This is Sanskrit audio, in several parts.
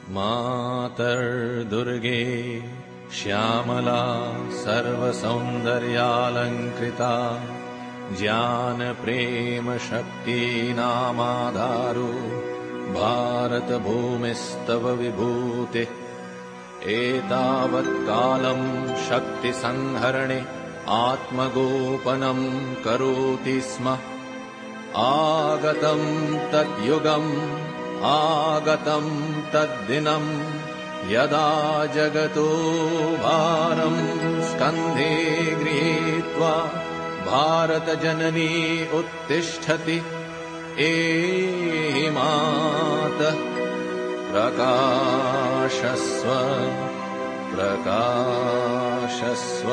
मातर्दुर्गे श्यामला सर्वसौन्दर्यालङ्कृता ज्ञानप्रेमशक्तीनामाधारो भारतभूमिस्तव विभूतिः एतावत्कालं शक्तिसंहरणे आत्मगोपनं करोति स्म आगतं तद्युगम् आगतं तद्दिनं यदा जगतो भारं स्कन्धे गृहीत्वा भारतजननी उत्तिष्ठति एहि मातः प्रकाशस्व प्रकाशस्व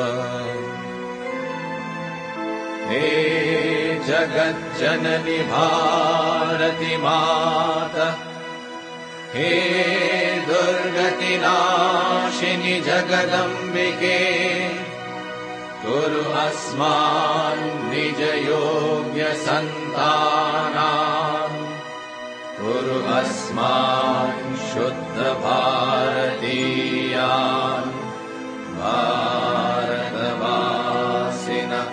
हे जगज्जननि भारति माता हे दुर्गतिनाशिनि जगदम्बिके कुरु अस्मान् निजयोग्यसन्तानान् कुरु अस्मान् शुद्धभारतीयान् भारतवासिनः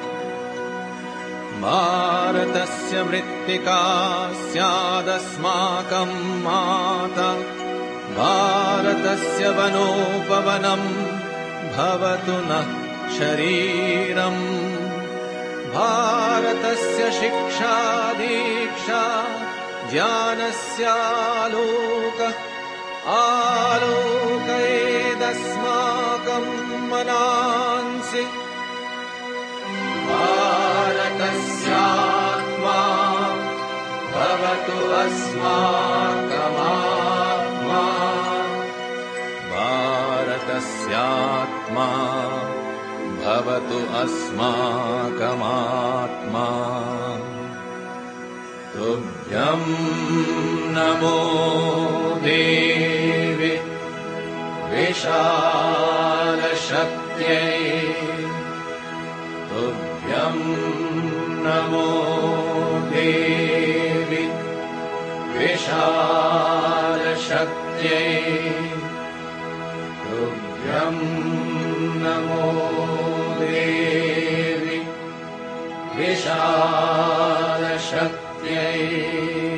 भारतस्य मृत्तिका स्यादस्माकं माता भारतस्य वनोपवनं भवतु नः शरीरम् भारतस्य शिक्षा दीक्षा ज्ञानस्यालोकः आलोकयेदस्माकं मनांसि भारतस्यात्मा भवतु अस्माकमात्मा भारतस्यात्मा भवतु अस्माकमात्मा तुभ्यं नमो देवी विशालशक्त्यै तुभ्यं नमो देवी विशालशक्त्यै तुभ्यं नमो देवी विशालशक्त्यै